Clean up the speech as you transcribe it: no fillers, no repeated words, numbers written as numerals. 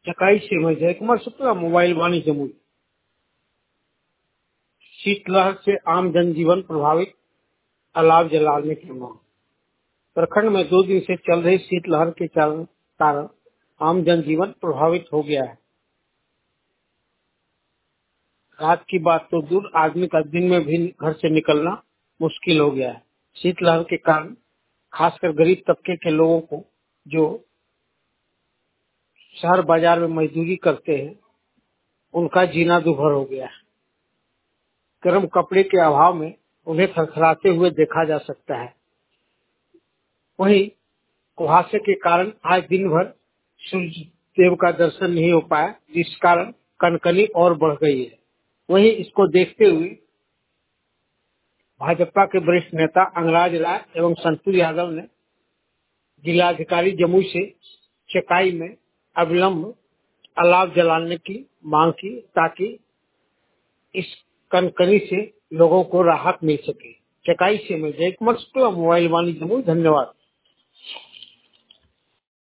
चकाई से मैं जयकुमार शुक्ला, मोबाइल वाणी जमुई। शीतलहर से आम जनजीवन प्रभावित, अलाव जलाने की मांग। प्रखंड में 2 दिन से चल रही शीतलहर के कारण आम जनजीवन प्रभावित हो गया है। रात की बात तो दूर, आदमी का दिन में भी घर से निकलना मुश्किल हो गया है। शीतलहर के कारण खासकर गरीब तबके के लोगों को, जो शहर बाजार में मजदूरी करते हैं, उनका जीना दुभर हो गया है। गर्म कपड़े के अभाव में उन्हें थरथराते हुए देखा जा सकता है। वहीं कुहासे के कारण आज दिन भर सूर्य देव का दर्शन नहीं हो पाया, जिस कारण कनकनी और बढ़ गई है। वहीं इसको देखते हुए भाजपा के वरिष्ठ नेता अंगराज राय एवं संतूर यादव ने जिलाधिकारी जमुई से चकाई में अविलंब अलाव जलाने की मांग की, ताकि इस कनकनी से लोगों को राहत मिल सके। चकाई से मैं जयकुमार शुक्ला, मोबाइल वाणी जमुई। धन्यवाद।